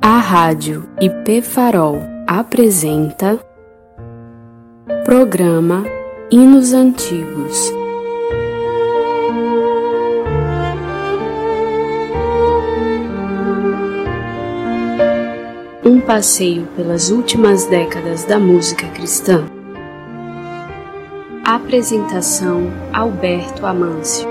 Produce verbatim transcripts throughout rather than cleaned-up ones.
A Rádio I P Farol apresenta Programa Hinos Antigos. Um passeio pelas últimas décadas da música cristã. Apresentação: Alberto Amâncio.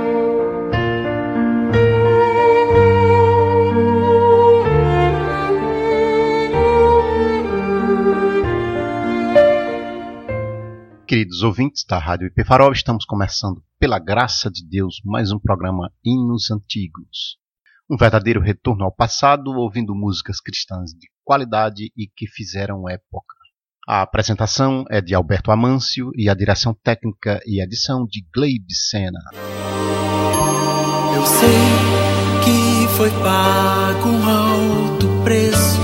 Queridos ouvintes da Rádio I P Farol, estamos começando, pela graça de Deus, mais um programa Hinos Antigos. Um verdadeiro retorno ao passado, ouvindo músicas cristãs de qualidade e que fizeram época. A apresentação é de Alberto Amâncio e a direção técnica e edição de Gleib Sena. Eu sei que foi pago um alto preço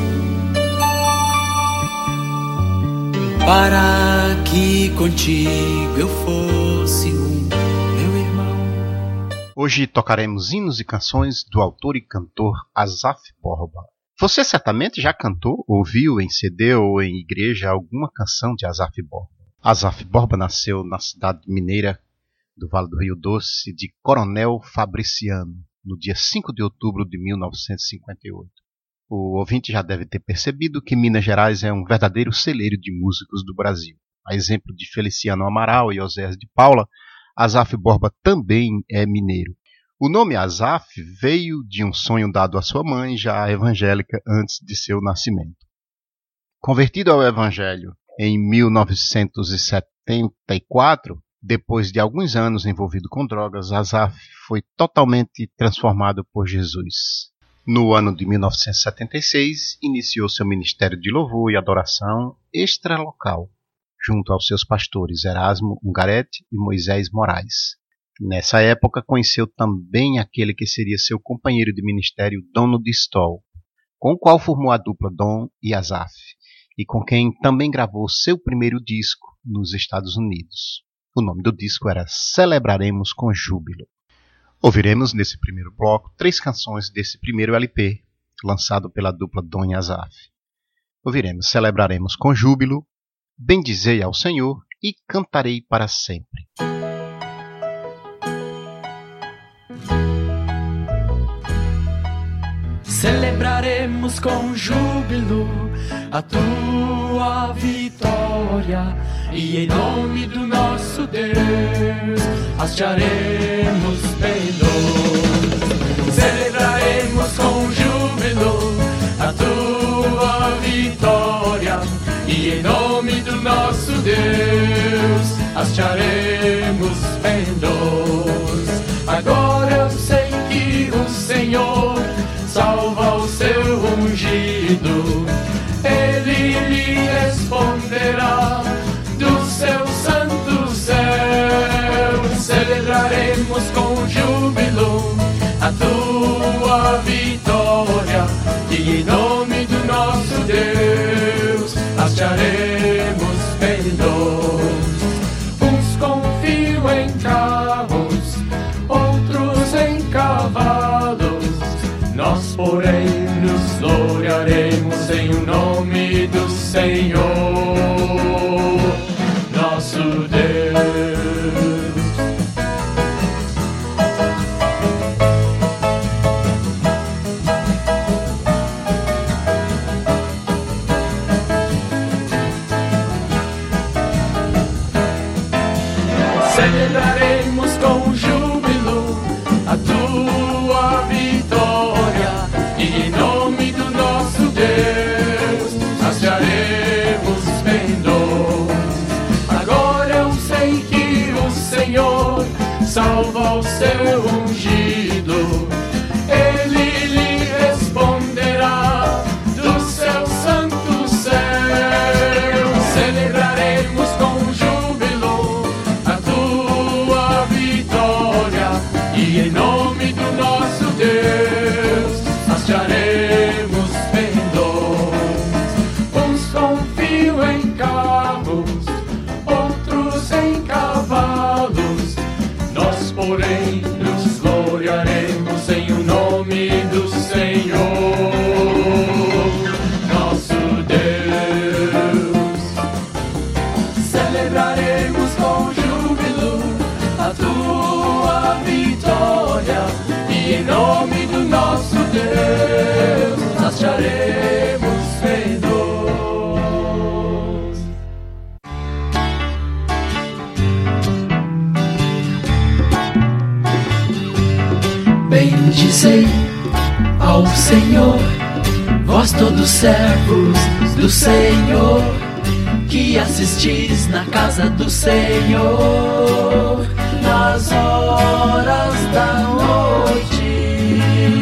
para que contigo eu fosse um, meu irmão. Hoje tocaremos hinos e canções do autor e cantor Asaf Borba. Você certamente já cantou, ouviu em C D ou em igreja alguma canção de Asaf Borba. Asaf Borba nasceu na cidade mineira do Vale do Rio Doce de Coronel Fabriciano, no dia cinco de outubro de mil novecentos e cinquenta e oito. O ouvinte já deve ter percebido que Minas Gerais é um verdadeiro celeiro de músicos do Brasil. A exemplo de Feliciano Amaral e Oséias de Paula, Asaf Borba também é mineiro. O nome Asaf veio de um sonho dado à sua mãe, já evangélica, antes de seu nascimento. Convertido ao evangelho em mil novecentos e setenta e quatro, depois de alguns anos envolvido com drogas, Asaf foi totalmente transformado por Jesus. No ano de mil novecentos e setenta e seis, iniciou seu ministério de louvor e adoração extralocal, junto aos seus pastores Erasmo Ungarete e Moisés Moraes. Nessa época, conheceu também aquele que seria seu companheiro de ministério, Dono de Stoll, com o qual formou a dupla Dom e Asaf, e com quem também gravou seu primeiro disco nos Estados Unidos. O nome do disco era Celebraremos com Júbilo. Ouviremos nesse primeiro bloco três canções desse primeiro L P, lançado pela dupla Dom e Asaf. Ouviremos Celebraremos com Júbilo, Bendizei ao Senhor e Cantarei para Sempre. Celebraremos com júbilo a tua vitória, e em nome do nosso Deus hastearemos pendores. Celebraremos com júbilo a tua vitória, e em nome do nosso Deus hastearemos pendores. Agora eu sei que o Senhor salva o seu ungido, ele lhe responderá do seu santo céu. Celebraremos com júbilo a tua vitória, e em nome do nosso Deus hastearemos pendores. Uns confiam em carros, outros em cavalos, nós, porém, nos gloriaremos em o nome do Senhor, nosso Deus. Celebraremos com júbilo a tua vitória, e em nome do nosso Deus hastearemos pendores. Agora eu sei que o Senhor salva o seu ungido, ele lhe responderá do seu santo céu. Celebraremos com júbilo a tua vitória, e em nome do nosso Deus hastearemos pendores. Uns confiam em carros, outros em cavalos, nós, porém, nos gloriaremos em o nome do Senhor. a vitória, e em nome do nosso Deus acharemos perdoos. Bendizei ao Senhor, vós todos servos do Senhor, que assistis na casa do Senhor, nas horas da noite.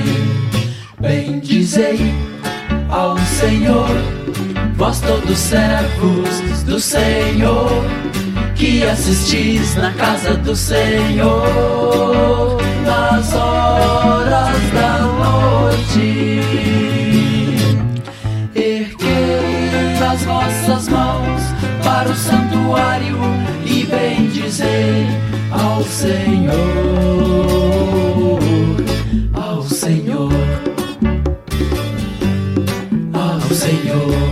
Bendizei ao Senhor, vós todos servos do Senhor, que assistis na casa do Senhor, nas horas da noite. Erguei as vossas mãos para o santuário e bendizei ao Senhor, ao Senhor, ao Senhor.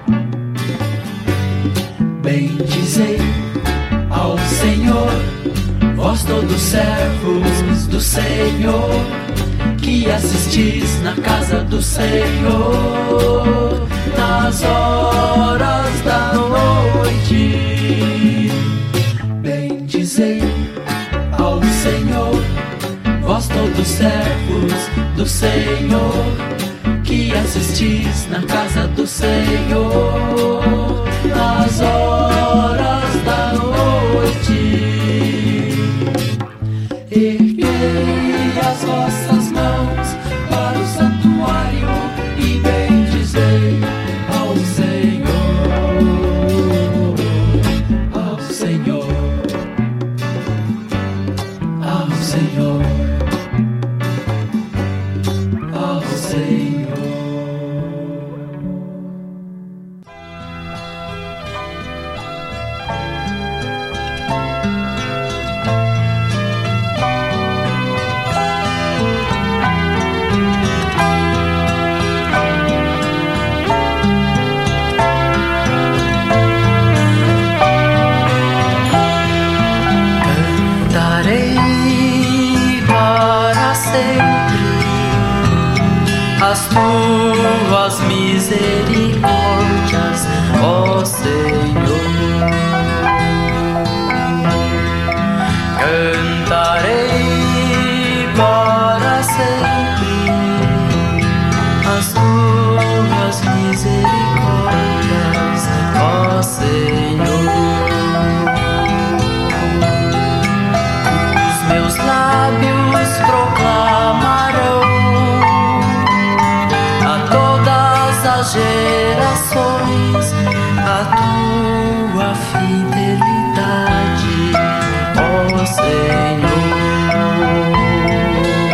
Bendizei ao Senhor, vós todos servos do Senhor, que assistis na casa do Senhor, nas horas da noite. Bendizei ao Senhor, vós todos servos do Senhor, que assistis na casa do Senhor, nas horas da noite. Erguei as vossas mãos para o santuário e bendizei ao Senhor, ao Senhor, ao Senhor, ao Senhor. As tuas misericórdias, ó Senhor. Cantarei para sempre as tuas misericórdias, ó Senhor. Os meus lábios proclamarão as gerações a tua fidelidade, ó Senhor.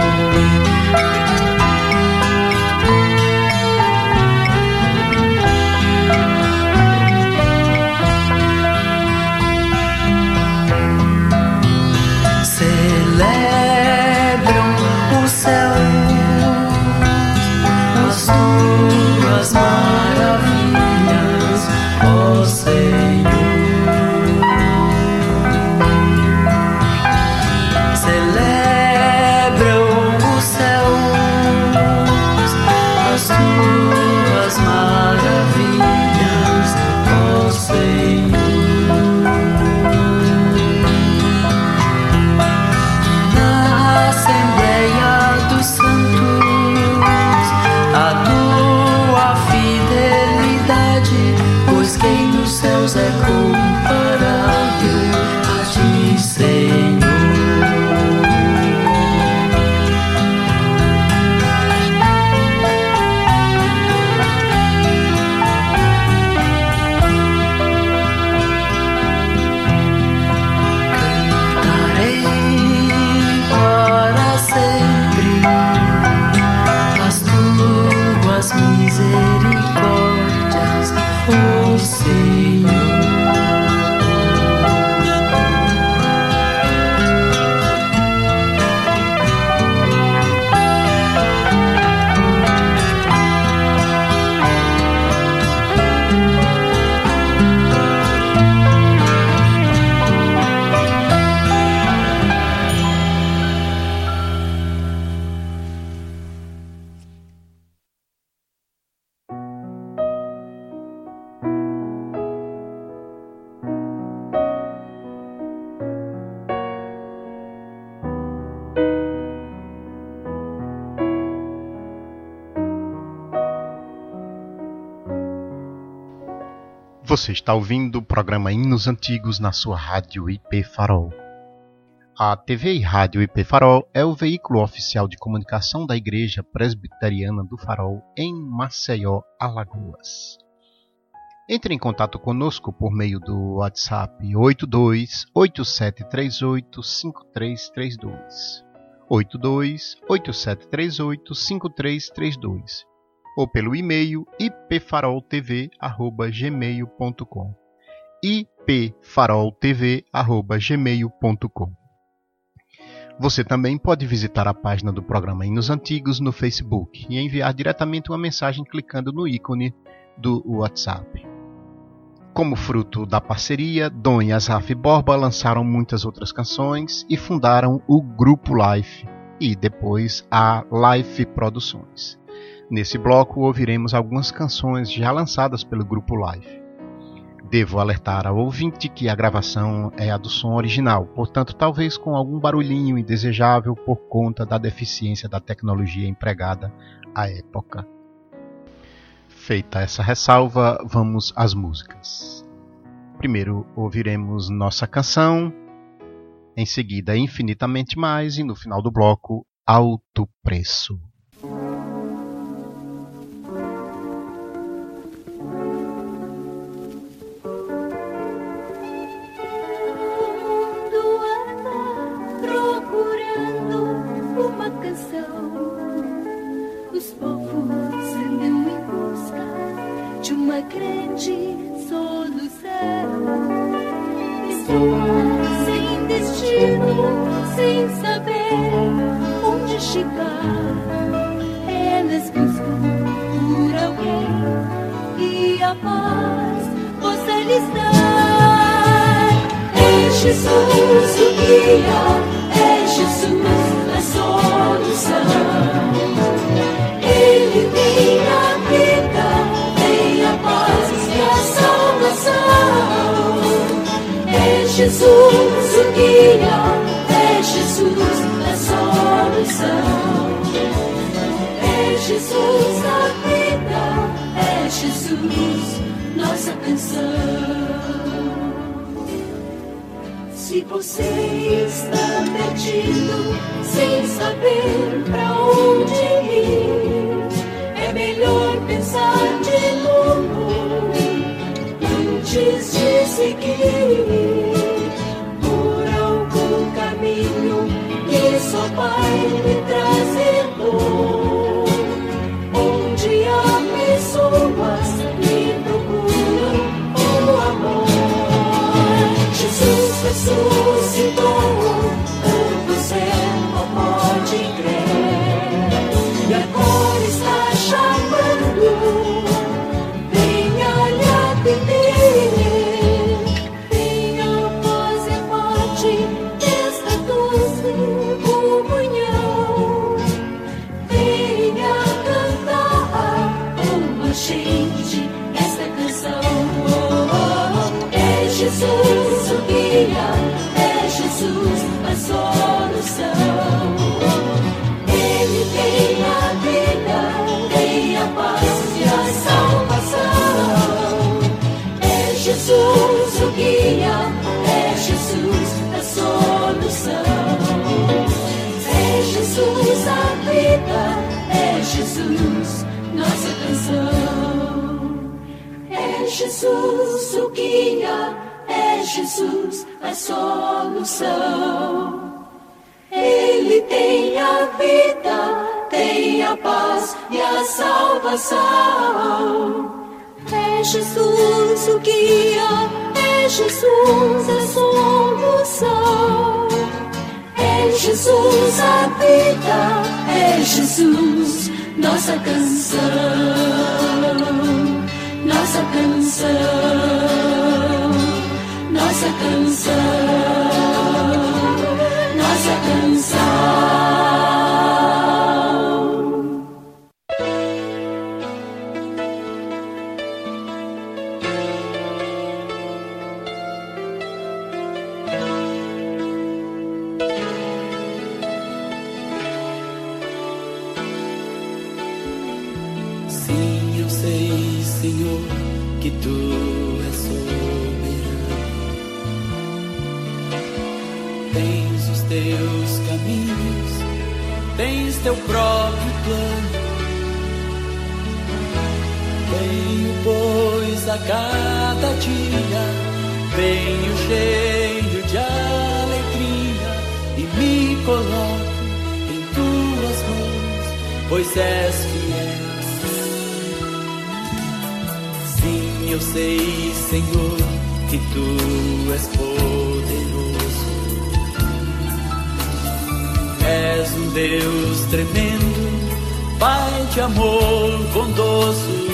Você está ouvindo o programa Hinos Antigos na sua rádio I P Farol. A T V e Rádio I P Farol é o veículo oficial de comunicação da Igreja Presbiteriana do Farol em Maceió, Alagoas. Entre em contato conosco por meio do WhatsApp oito dois oito sete três oito cinco três três dois, oito dois oito sete três oito cinco três três dois, ou pelo e-mail ipfaroltv arroba gmail ponto com, ipfaroltv arroba gmail ponto com. Você também pode visitar a página do programa Hinos Antigos no Facebook e enviar diretamente uma mensagem clicando no ícone do WhatsApp. Como fruto da parceria, Dom e Azaf Borba lançaram muitas outras canções e fundaram o Grupo Life e depois a Life Produções. Nesse bloco ouviremos algumas canções já lançadas pelo Grupo Life. Devo alertar ao ouvinte que a gravação é a do som original, portanto talvez com algum barulhinho indesejável por conta da deficiência da tecnologia empregada à época. Feita essa ressalva, vamos às músicas. Primeiro ouviremos Nossa Canção, em seguida Infinitamente Mais e no final do bloco Alto Preço. Os povos andam em busca de uma grande solução. Pessoas sem destino, sem saber onde chegar, elas buscam por alguém e a paz possa lhes dar. É Jesus o guia, é Jesus a solução. Ele tem a vida, tem a paz e a salvação. É Jesus o guia, é Jesus a solução. É Jesus a vida, é Jesus nossa canção. Se você está perdido, sem saber pra onde ir, é melhor pensar de novo antes de seguir por algum caminho que só vai lhe trazer dor, onde há pessoas que procuram o amor. Jesus ressuscitou, você não pode crer, e agora está chamando, venha lhe atender. Venha fazer parte desta doce comunhão, venha cantar com a gente esta canção. É Jesus o guia, é Jesus a solução. Ele tem a vida, tem a paz e a salvação. É Jesus o guia, é Jesus a solução. É Jesus a vida, é Jesus nossa canção. É Jesus o guia, é Jesus a solução. Ele tem a vida, tem a paz e a salvação. É Jesus o guia, é Jesus a solução. É Jesus a vida, é Jesus nossa canção. Nossa canção, nossa canção, nossa canção. Sim, eu sei, Senhor, que Tu és soberano. Tens os teus caminhos, tens teu próprio plano. Venho, pois, a cada dia, venho cheio de alegria e me coloco em tuas mãos, pois és fiel. Sim, eu sei, Senhor, que tu és poderoso. És um Deus tremendo, Pai de amor bondoso.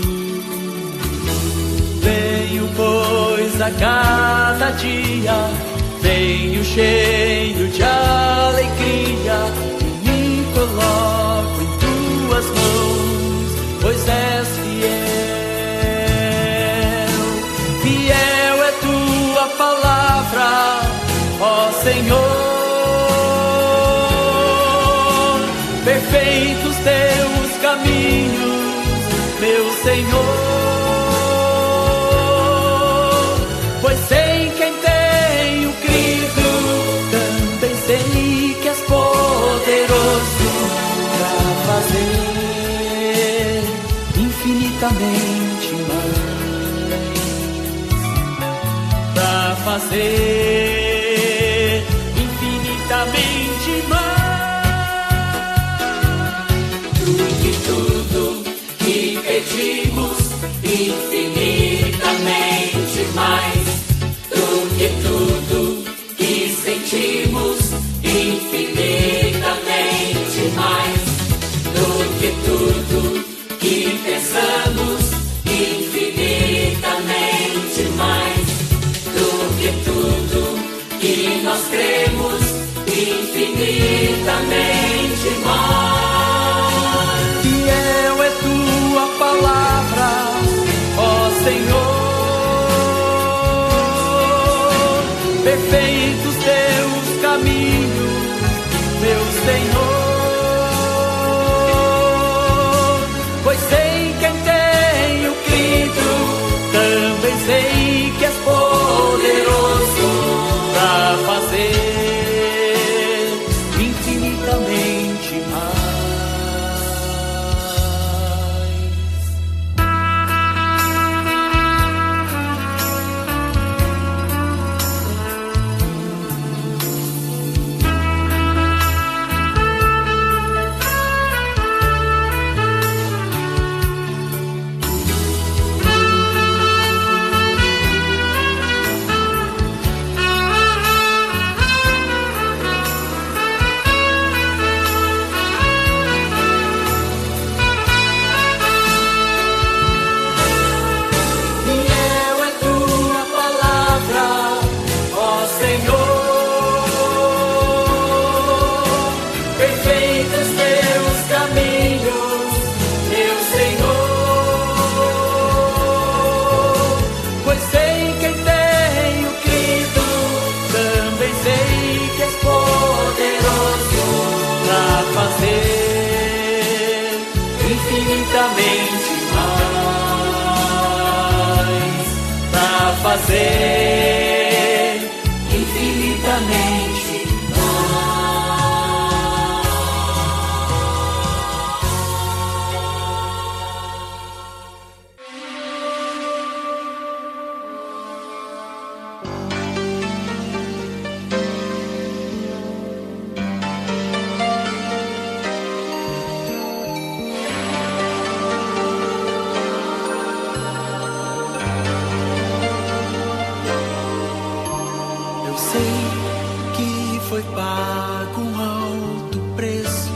Venho, pois, a cada dia, venho cheio de alegria e me coloco em tuas mãos, pois és fiel. Fiel é tua palavra, ó Senhor. Perfeitos teus caminhos, meu Senhor. Pois sei que em tenho crido, também sei que és poderoso para fazer infinitamente mais, para fazer infinitamente mais do que tudo que pedimos, infinitamente mais. Que tudo que sentimos, infinitamente mais do que tudo que pensamos, infinitamente mais do que tudo que nós cremos, infinitamente mais. Fiel é tua palavra, ó Senhor. Perfeitos teus caminhos, meu Senhor. Pois sei que em tenho crido, também sei que és poderoso para fazer infinitamente mais. Infinitamente mais, para fazer infinitamente foi pago um alto preço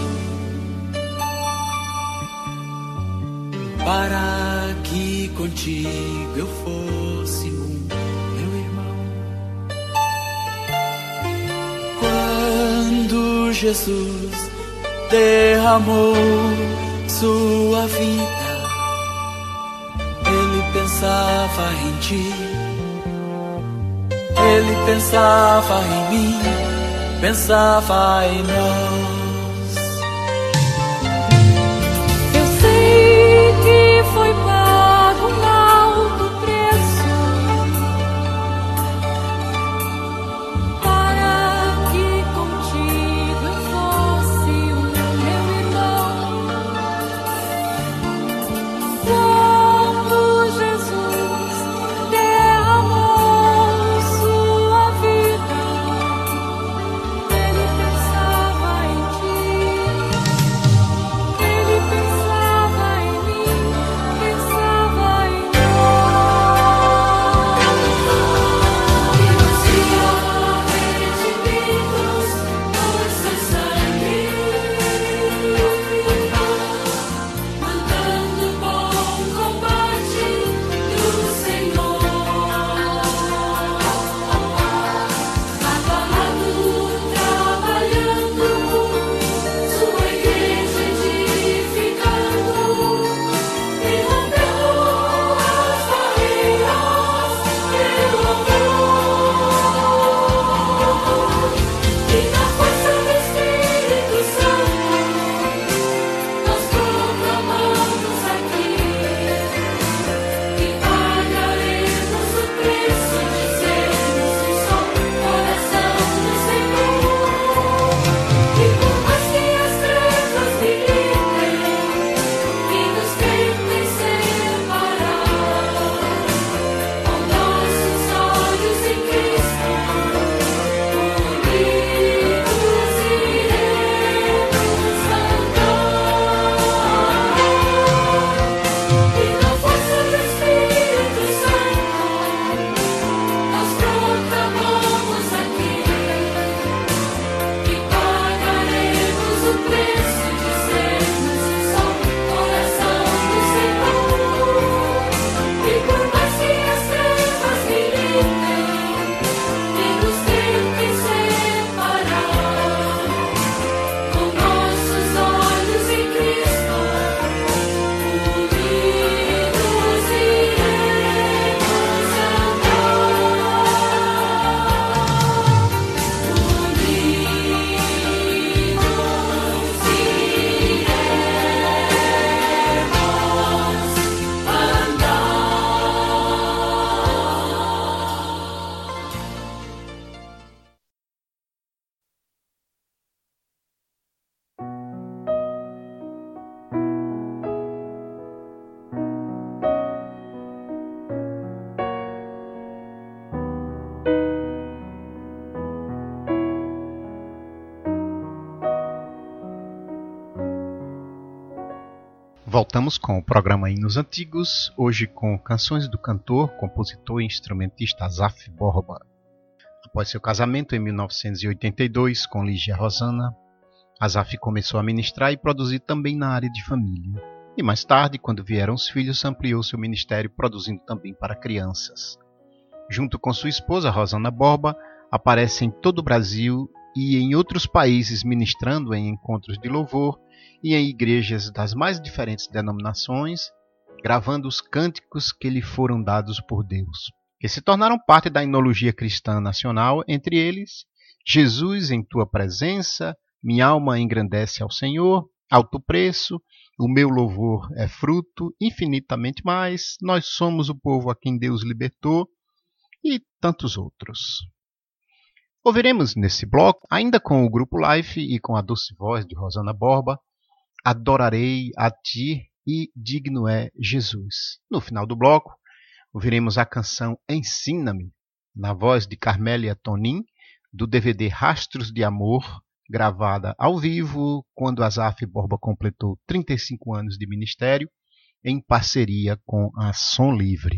para que contigo eu fosse um, meu irmão. Quando Jesus derramou sua vida, ele pensava em ti, ele pensava em mim, pensava em nós. Eu sei que foi pago um alto preço Voltamos com o programa Hinos Antigos, hoje com canções do cantor, compositor e instrumentista Azaf Borba. Após seu casamento em mil novecentos e oitenta e dois com Lígia Rosana, Azaf começou a ministrar e produzir também na área de família. E mais tarde, quando vieram os filhos, ampliou seu ministério produzindo também para crianças. Junto com sua esposa Rosana Borba, aparece em todo o Brasil e em outros países ministrando em encontros de louvor e em igrejas das mais diferentes denominações, gravando os cânticos que lhe foram dados por Deus, que se tornaram parte da enologia cristã nacional, entre eles, Jesus em tua presença, minha alma engrandece ao Senhor, alto preço, o meu louvor é fruto, infinitamente mais, nós somos o povo a quem Deus libertou, e tantos outros. Ouviremos nesse bloco, ainda com o Grupo Life e com a doce voz de Rosana Borba, Adorarei a Ti e Digno é Jesus. No final do bloco, ouviremos a canção Ensina-me, na voz de Carmélia Tonin, do D V D Rastros de Amor, gravada ao vivo quando Azaf Borba completou trinta e cinco anos de ministério, em parceria com a Som Livre.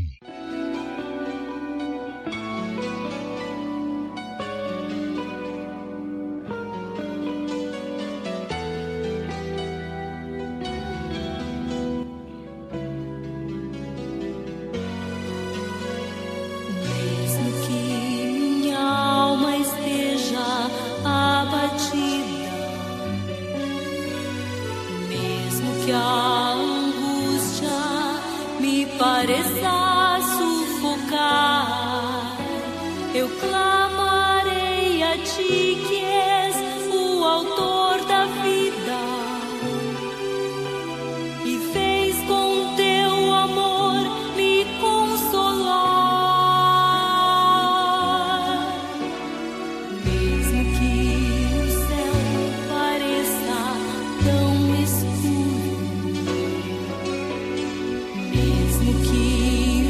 Mesmo que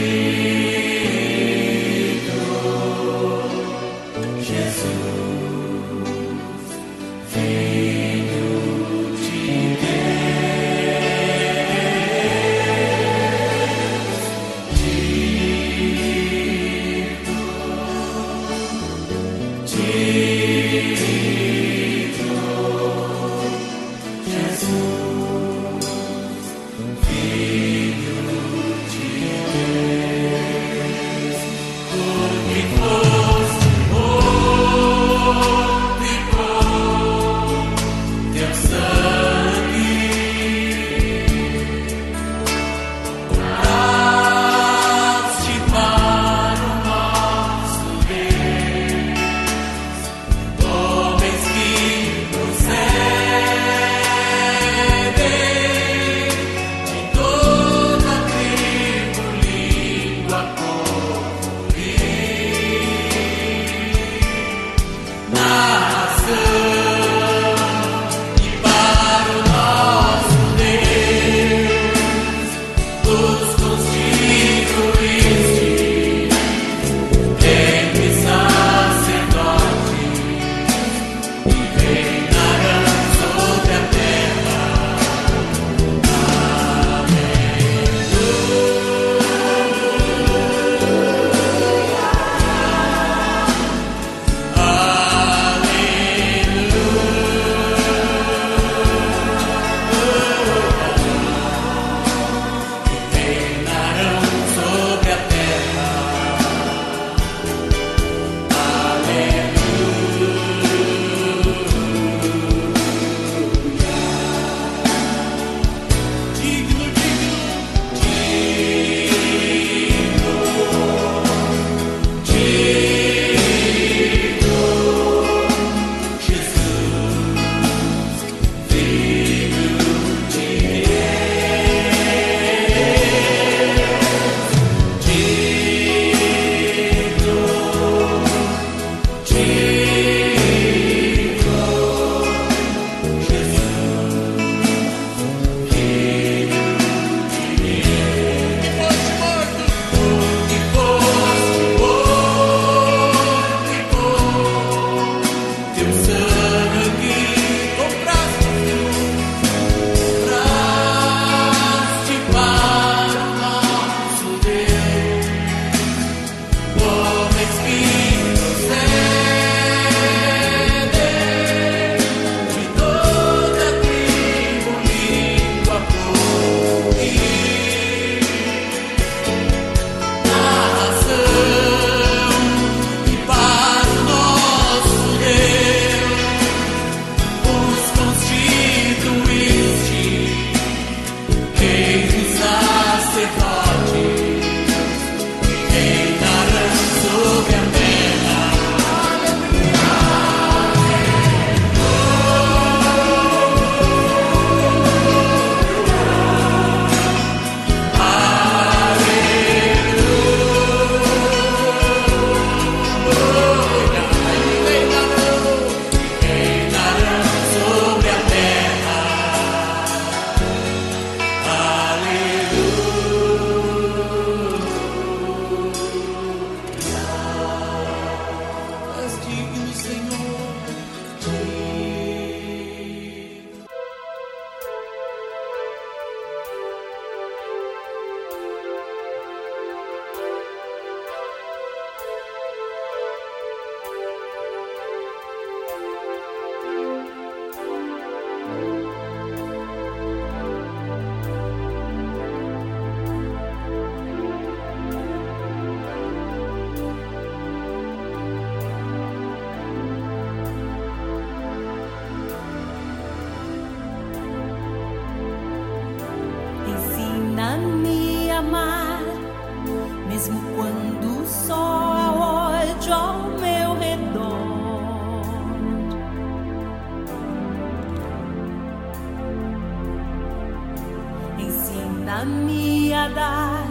Ensina-me a dar,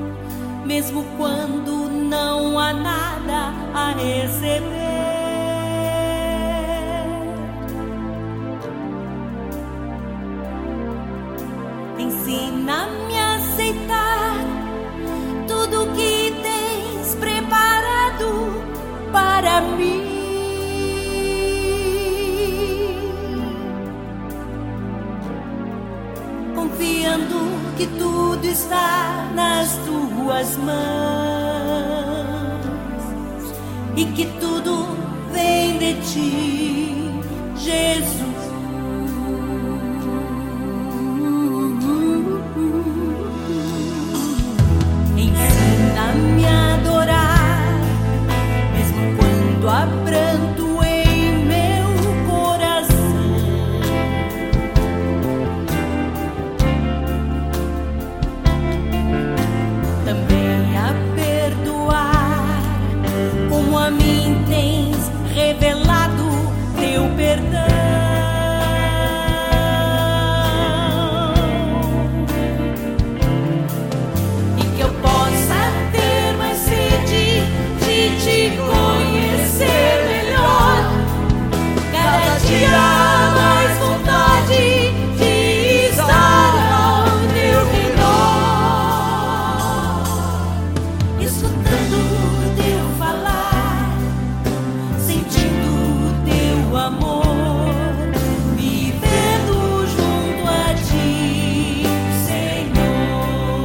mesmo quando não há nada a receber. Ensina-me a aceitar tudo para mim. Confiando que tudo está nas tuas mãos e que tudo vem de ti, Jesus. Ensina-me a adorar, mesmo quando há pranto em meu coração. Também a perdoar, como a mim tens revelado teu perdão. Te conhecer melhor, cada dia mais vontade de estar ao teu redor, escutando teu falar, sentindo teu amor, vivendo junto a ti, Senhor.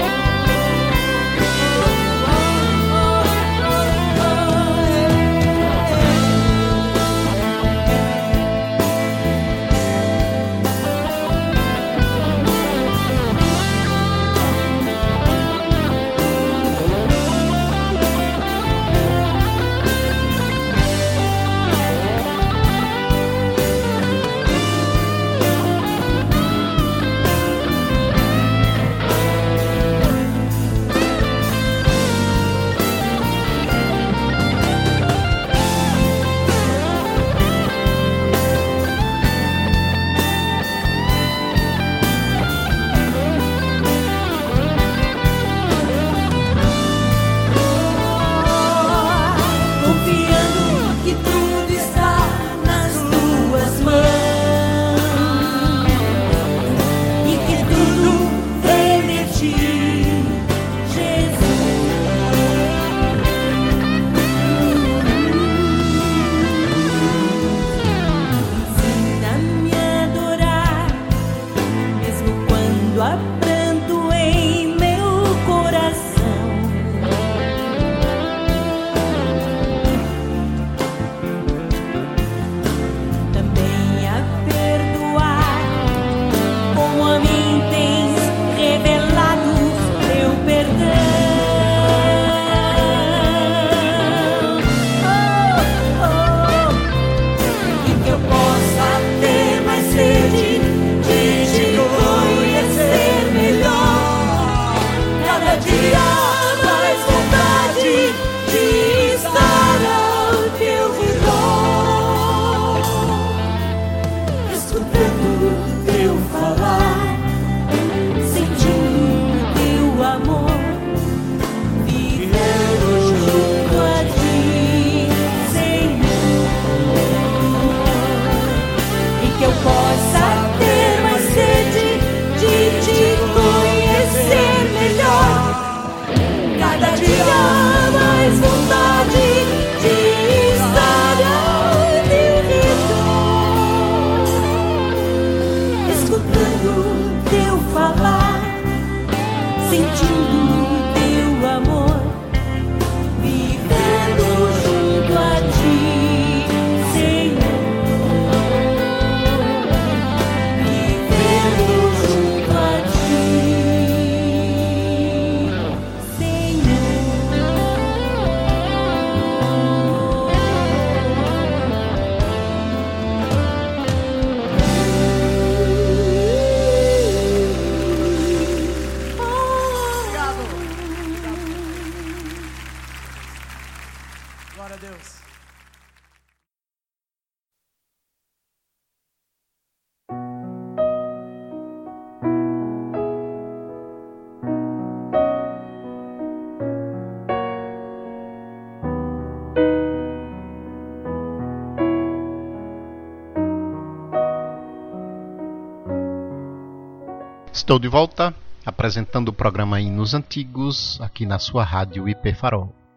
Estou de volta, apresentando o programa Hinos Antigos, aqui na sua rádio I P Farol.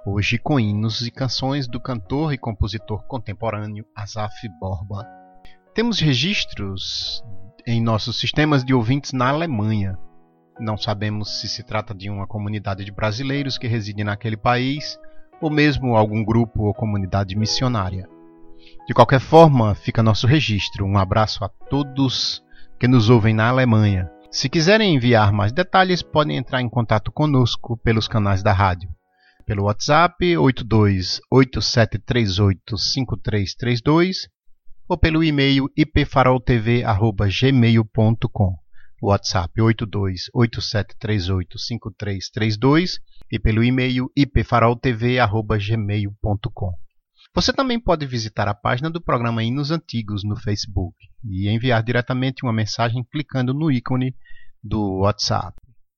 hoje com hinos e canções do cantor e compositor contemporâneo Asaf Borba. Temos registros em nossos sistemas de ouvintes na Alemanha. Não sabemos se se trata de uma comunidade de brasileiros que reside naquele país ou mesmo algum grupo ou comunidade missionária. De qualquer forma, fica nosso registro. Um abraço a todos que nos ouvem na Alemanha. Se quiserem enviar mais detalhes, podem entrar em contato conosco pelos canais da rádio. Pelo WhatsApp oito dois oito sete três oito cinco três três dois ou pelo e-mail ipfaroltv arroba gmail ponto com. WhatsApp oito dois oito sete três oito cinco três três dois e pelo e-mail ipfaroltv arroba gmail ponto com. Você também pode visitar a página do programa Hinos Antigos no Facebook e enviar diretamente uma mensagem clicando no ícone do WhatsApp.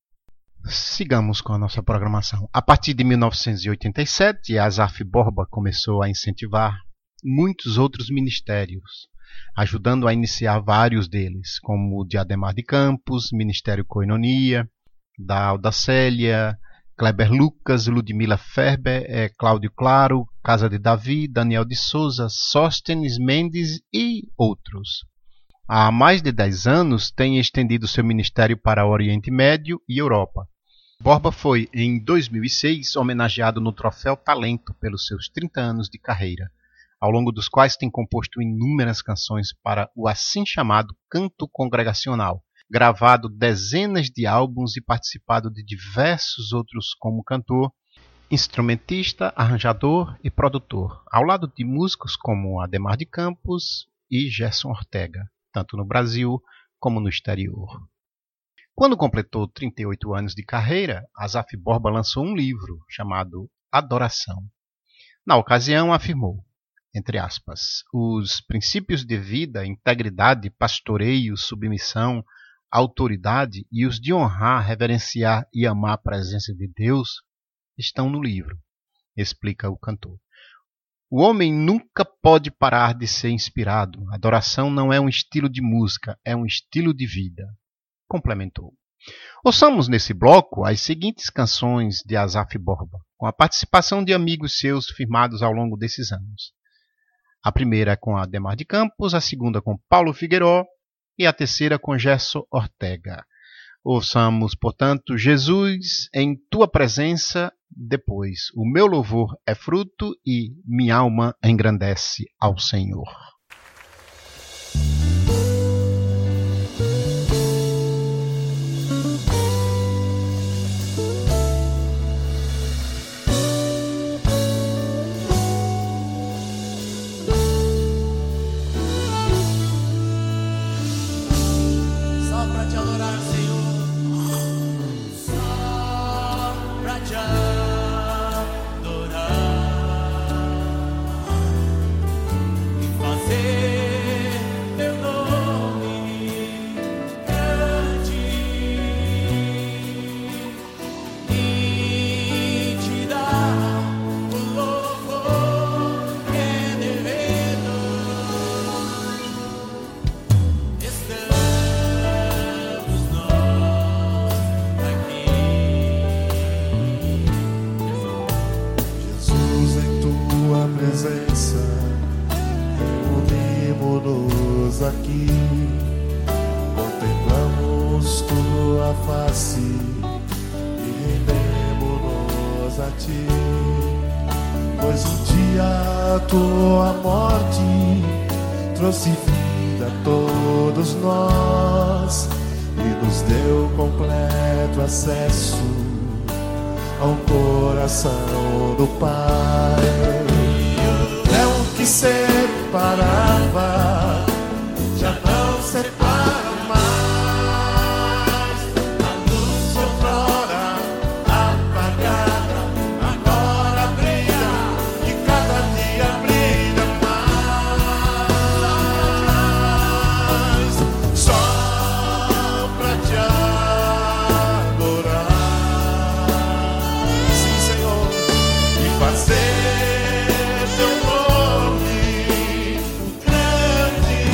Sigamos com a nossa programação. A partir de mil novecentos e oitenta e sete, Asaf Borba começou a incentivar muitos outros ministérios, ajudando a iniciar vários deles, como o de Ademar de Campos, Ministério Koinonia, da Audacélia, Kleber Lucas, Ludmila Ferber, é, Cláudio Claro, Casa de Davi, Daniel de Souza, Sóstenes Mendes e outros. Há mais de dez anos tem estendido seu ministério para o Oriente Médio e Europa. Borba foi, em dois mil e seis, homenageado no Troféu Talento pelos seus trinta anos de carreira, ao longo dos quais tem composto inúmeras canções para o assim chamado canto congregacional, gravado dezenas de álbuns e participado de diversos outros como cantor, instrumentista, arranjador e produtor, ao lado de músicos como Ademar de Campos e Gerson Ortega, tanto no Brasil como no exterior. Quando completou trinta e oito anos de carreira, Asaf Borba lançou um livro chamado Adoração. Na ocasião afirmou, entre aspas, os princípios de vida, integridade, pastoreio, submissão, autoridade e os de honrar, reverenciar e amar a presença de Deus estão no livro, explica o cantor. O homem nunca pode parar de ser inspirado. Adoração não é um estilo de música, é um estilo de vida, complementou. Ouçamos nesse bloco as seguintes canções de Asaf Borba, com a participação de amigos seus firmados ao longo desses anos. A primeira é com Ademar de Campos, a segunda com Paulo Figueiró e a terceira com Gerson Ortega. Ouçamos, portanto, Jesus em tua presença, depois o meu louvor é fruto e minha alma engrandece ao Senhor. Aqui contemplamos tua face e rendemos-nos a ti, pois um dia a tua morte trouxe vida a todos nós e nos deu completo acesso ao coração do Pai. O véu que separava já não separa mais. A luz outrora apagada agora brilha e cada dia brilha mais. Só pra te adorar, sim, Senhor, e fazer teu nome grande.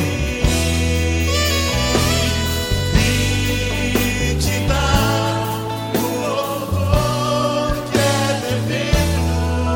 Te dar o louvor que é devido.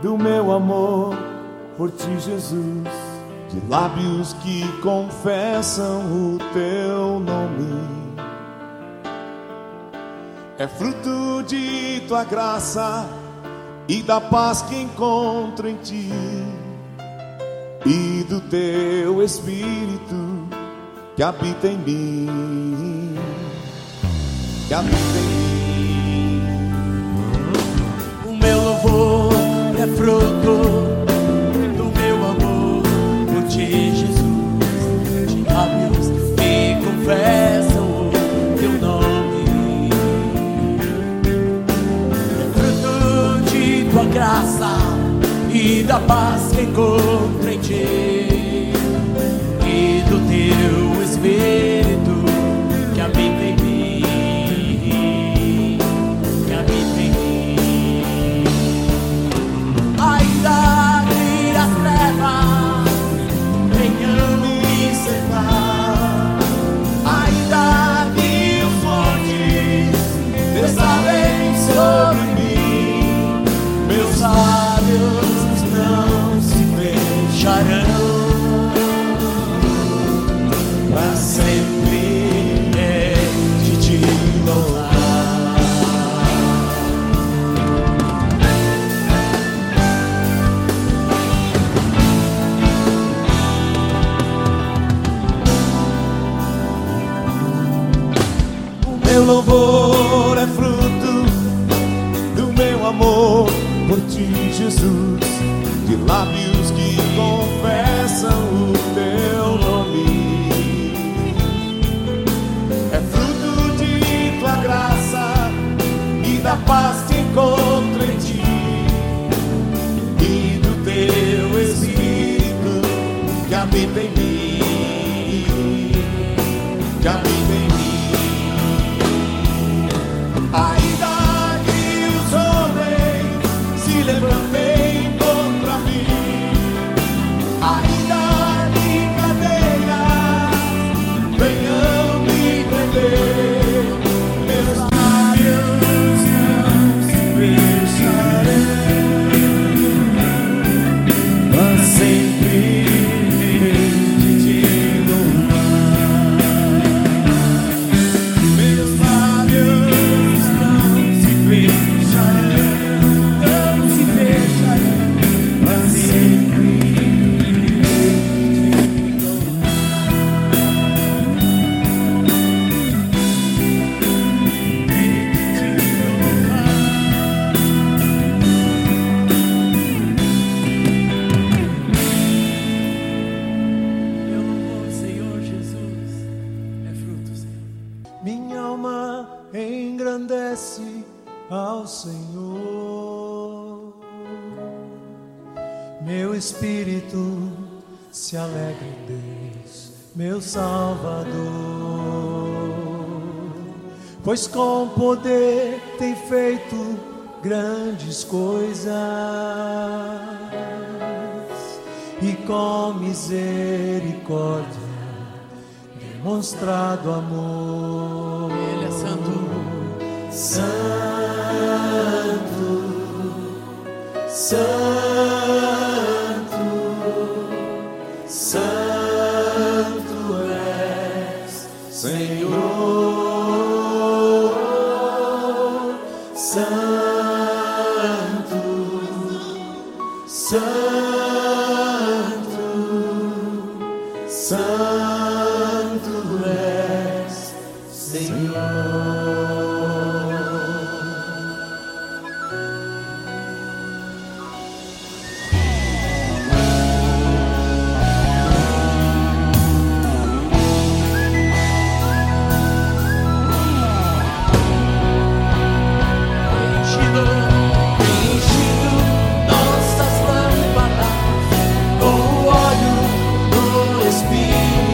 do meu amor por ti, Jesus, de lábios que confessam o teu nome. É fruto de tua graça e da paz que encontro em ti, e do teu Espírito que habita em mim, que habita em mim. O meu louvor é fruto do meu amor por ti, Jesus, de lábios que confessam o teu nome. É fruto de tua graça e da paz que encontro em ti, e do teu Espírito que habita em mim, que habita em mim. Ainda que as trevas venham me cercar, ainda que os montes desabem sobre mim, meus lábios não se fecharão, pra sempre é de te louvar. O meu louvor é fruto do meu amor por ti, Jesus, de lábios que confessam o teu nome. É fruto de tua graça e da paz que encontro em ti, e do teu Espírito que habita em mim, que habita em mim. Ainda que os homens se levantem contra mim, ainda que cadeias venham me prender, meus lábios não se fecharão, pra sempre de te louvar. Meus lábios não se fecharão, não se fecharão, pra sempre de te Meu louvor, Senhor Jesus, é fruto, Senhor. Minha alma engrandece ao Senhor, meu espírito se alegra em Deus, meu Salvador, pois com poder tem feito grandes coisas, e com misericórdia demonstrado amor. Ele é santo. Santo, Santo, Santo és, Senhor, Santo, Santo, Santo és, Senhor. Enchido, enchido nossas lâmpadas com o óleo do Espírito.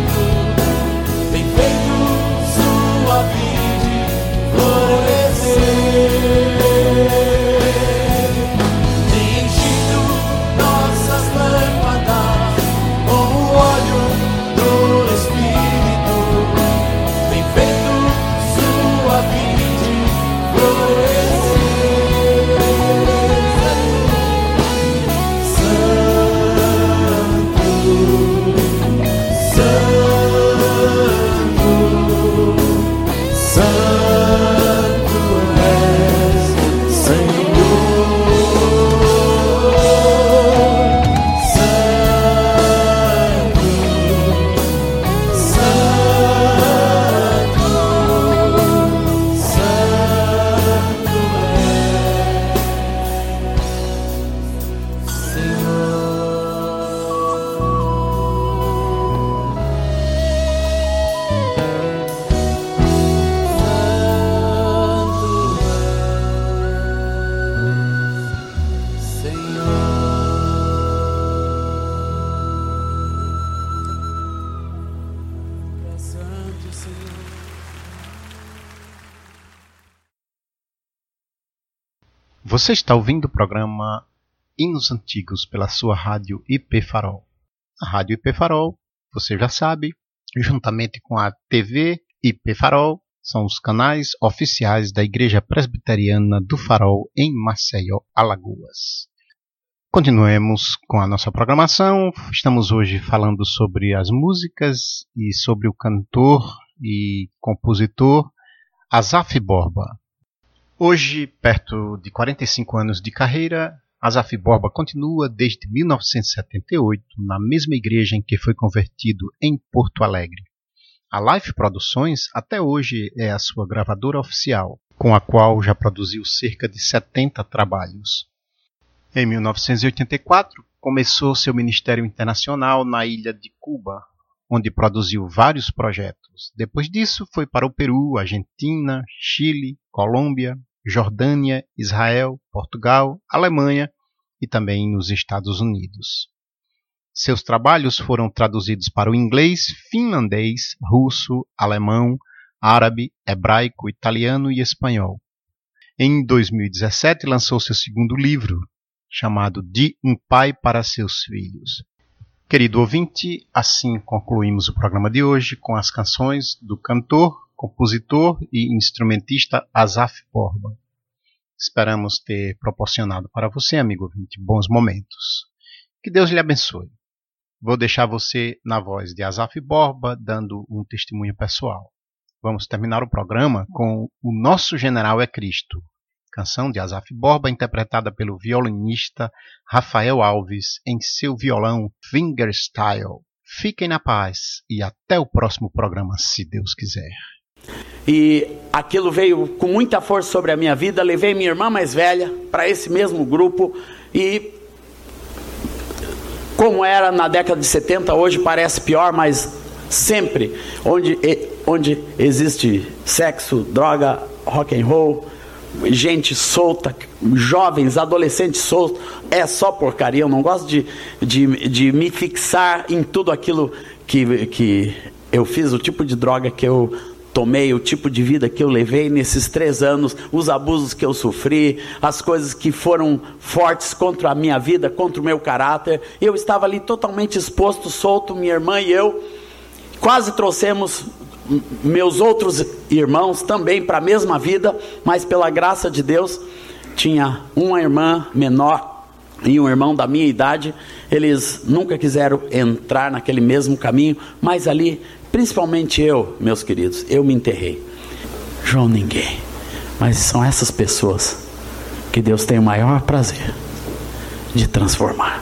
Você está ouvindo o programa Hinos Antigos pela sua rádio I P Farol. A rádio I P Farol, você já sabe, juntamente com a T V I P Farol, são os canais oficiais da Igreja Presbiteriana do Farol em Maceió, Alagoas. Continuemos com a nossa programação. Estamos hoje falando sobre as músicas e sobre o cantor e compositor Asaf Borba. Hoje, perto de quarenta e cinco anos de carreira, Asaf Borba continua desde mil novecentos e setenta e oito na mesma igreja em que foi convertido em Porto Alegre. A Life Produções até hoje é a sua gravadora oficial, com a qual já produziu cerca de setenta trabalhos. Em mil novecentos e oitenta e quatro, começou seu ministério internacional na ilha de Cuba, onde produziu vários projetos. Depois disso, foi para o Peru, Argentina, Chile, Colômbia, Jordânia, Israel, Portugal, Alemanha e também nos Estados Unidos. Seus trabalhos foram traduzidos para o inglês, finlandês, russo, alemão, árabe, hebraico, italiano e espanhol. Em dois mil e dezessete, lançou seu segundo livro, chamado De um Pai para Seus Filhos. Querido ouvinte, assim concluímos o programa de hoje com as canções do cantor, compositor e instrumentista Asaf Borba. Esperamos ter proporcionado para você, amigo ouvinte, bons momentos. Que Deus lhe abençoe. Vou deixar você na voz de Asaf Borba, dando um testemunho pessoal. Vamos terminar o programa com O Nosso General é Cristo, canção de Asaf Borba, interpretada pelo violinista Rafael Alves em seu violão fingerstyle. Fiquem na paz e até o próximo programa, se Deus quiser. E aquilo veio com muita força sobre a minha vida. Levei minha irmã mais velha para esse mesmo grupo e, como era na década de setenta, hoje parece pior, mas sempre onde, onde existe sexo, droga, rock and roll, gente solta, jovens, adolescentes soltos, é só porcaria. Eu não gosto de, de, de me fixar em tudo aquilo que, que eu fiz, o tipo de droga que eu tomei, o tipo de vida que eu levei nesses três anos, os abusos que eu sofri, as coisas que foram fortes contra a minha vida, contra o meu caráter. Eu estava ali totalmente exposto, solto, minha irmã e eu. Quase trouxemos meus outros irmãos também para a mesma vida, mas pela graça de Deus, tinha uma irmã menor e um irmão da minha idade. Eles nunca quiseram entrar naquele mesmo caminho, mas ali, principalmente eu, meus queridos, eu me enterrei. João ninguém, mas são essas pessoas que Deus tem o maior prazer de transformar.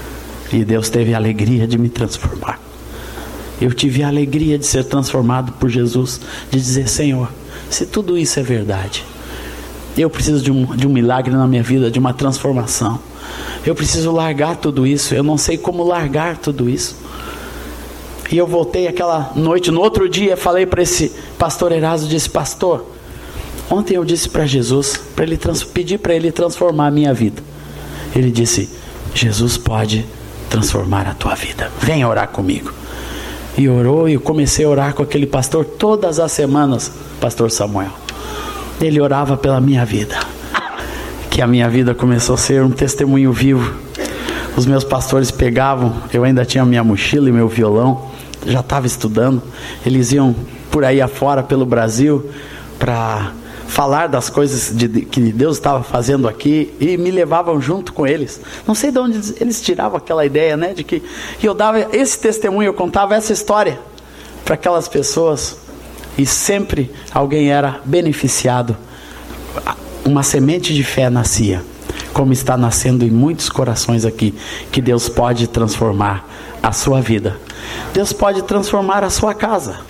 E Deus teve a alegria de me transformar. Eu tive a alegria de ser transformado por Jesus, de dizer: Senhor, se tudo isso é verdade, eu preciso de um, de um milagre na minha vida, de uma transformação. Eu preciso largar tudo isso, eu não sei como largar tudo isso. E eu voltei aquela noite, no outro dia falei para esse pastor Eraso, disse: pastor, ontem eu disse para Jesus, para ele trans, pedir para ele transformar a minha vida. Ele disse: Jesus pode transformar a tua vida, vem orar comigo. E orou, e eu comecei a orar com aquele pastor todas as semanas, pastor Samuel. Ele orava pela minha vida, que a minha vida começou a ser um testemunho vivo. Os meus pastores pegavam, eu ainda tinha minha mochila e meu violão, já estava estudando, eles iam por aí afora pelo Brasil para falar das coisas de, de, que Deus estava fazendo aqui, e me levavam junto com eles. Não sei de onde eles tiravam aquela ideia, né, de que eu dava esse testemunho, eu contava essa história para aquelas pessoas, e sempre alguém era beneficiado. Uma semente de fé nascia, como está nascendo em muitos corações aqui, que Deus pode transformar a sua vida. Deus pode transformar a sua casa.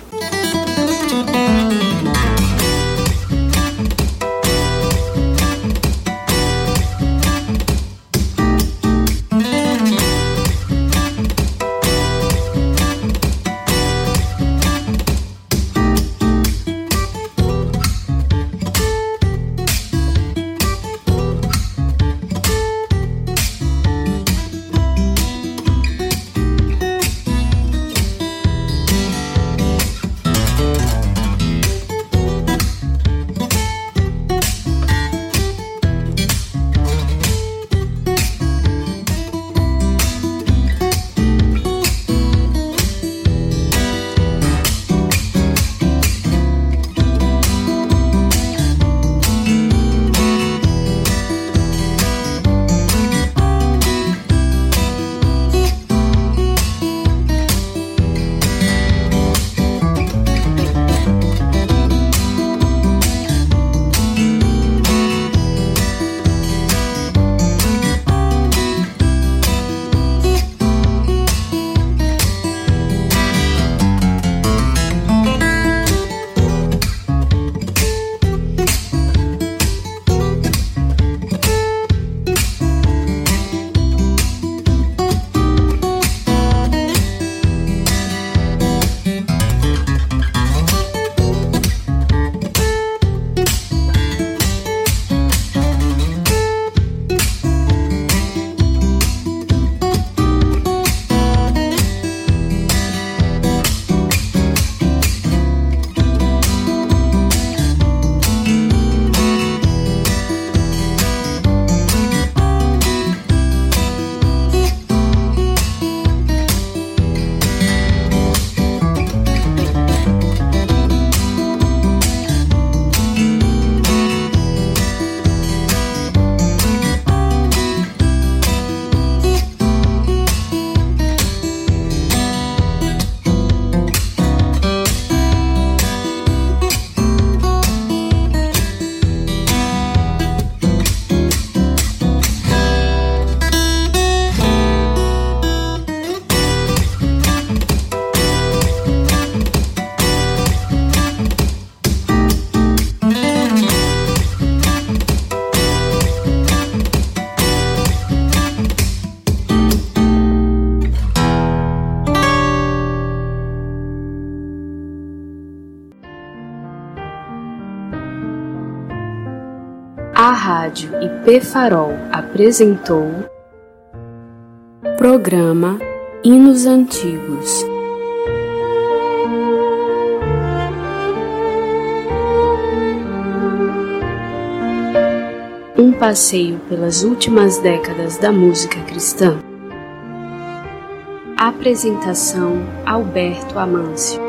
A Rádio I P Farol apresentou Programa Hinos Antigos. Um passeio pelas últimas décadas da música cristã. Apresentação: Alberto Amâncio.